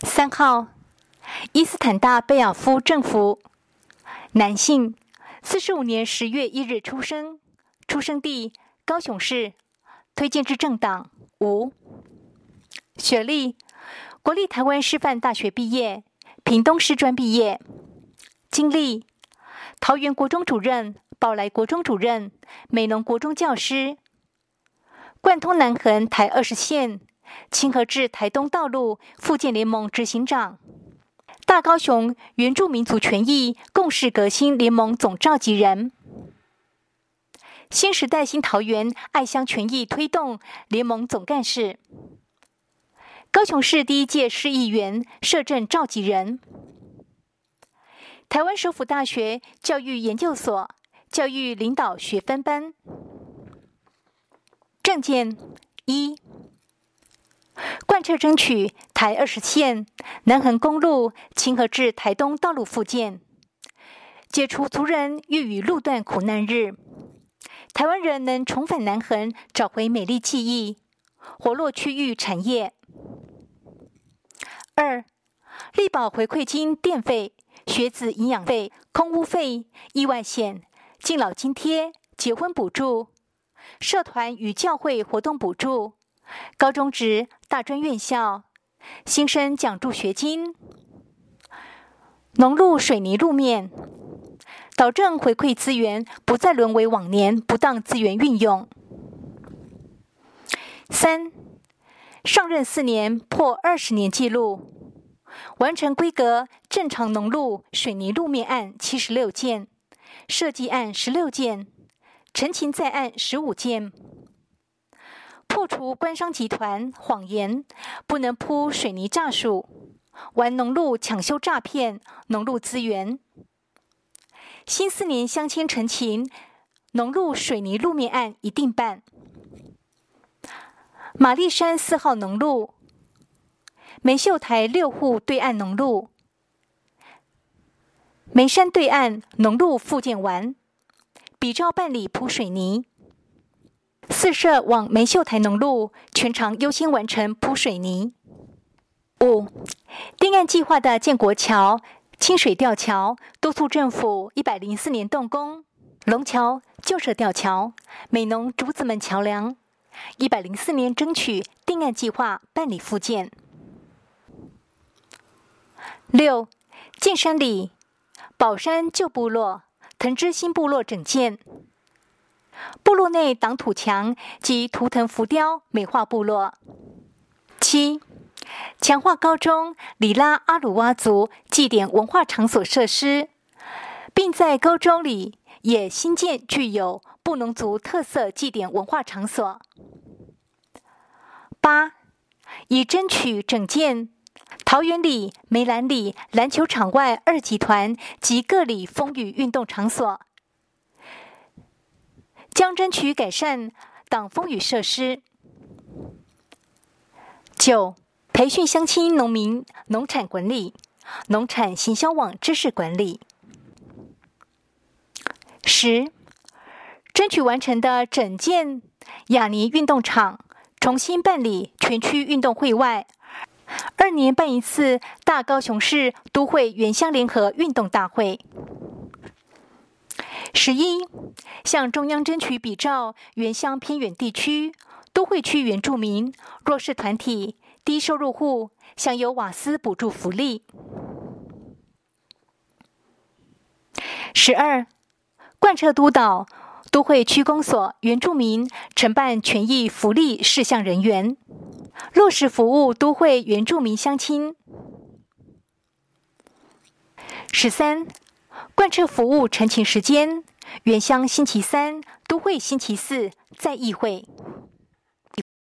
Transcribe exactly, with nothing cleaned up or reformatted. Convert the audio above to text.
三号，伊斯坦大贝尔夫政府，男性，四十五年十月一日出生，出生地高雄市，推荐之政党无。学历，国立台湾师范大学毕业，屏东师专毕业。经历，桃园国中主任、宝来国中主任、美浓国中教师，贯通南横台二十线，清河至台东道路复健联盟执行长，大高雄原住民族权益共识革新联盟总召集人，新时代新桃园爱乡权益推动联盟总干事，高雄市第一届市议员社政召集人，台湾首府大学教育研究所教育领导学分班。政见一，贯彻争取台二十线南横公路清河至台东道路复建，解除族人欲与路段苦难日，台湾人能重返南横，找回美丽记忆，活络区域产业。二，力保回馈金电费、学子营养费、空屋费、意外险、敬老津贴、结婚补助、社团与教会活动补助、高中职、大专院校、新生奖助学金、农路水泥路面，导正回馈资源不再沦为往年不当资源运用。三，上任四年破二十年纪录，完成规格正常农路水泥路面案七十六件，设计案十六件，陈情在案十五件，破除官商集团谎言不能铺水泥诈术，玩农路抢修诈骗农路资源。新四年乡亲陈情，农路水泥路面案一定办。马丽山四号农路、梅秀台六户对岸农路、梅山对岸农路复建完，比照办理铺水泥。四社往梅秀台农路全长优先完成铺水泥。五，定案计划的建国桥、清水吊桥，督促政府一百零四年动工；龙桥、旧社吊桥、美浓竹子门桥梁，一百零四年争取定案计划办理复建。六，建山里、宝山旧部落、藤枝新部落整建，部落内挡土墙及图腾浮雕美化部落。七，强化高中里拉阿鲁哇族祭典文化场所设施，并在高中里也新建具有布农族特色祭典文化场所。八，以争取整建桃园里、梅兰里篮球场外二级团及各里风雨运动场所，将争取改善挡风雨设施。九，培训乡亲农民农产管理、农产行销网知识管理。十，争取完成的整建亚泥运动场重新办理全区运动会外，二年办一次大高雄市都会原乡联合运动大会。十一，向中央争取比照原乡偏远地区、都会区原住民、弱势团体、低收入户享有瓦斯补助福利。十二，贯彻督导都会区公所原住民承办权益福利事项人员，落实服务都会原住民乡亲。十三，贯彻服务陈情时间，原乡星期三、都会星期四在议会。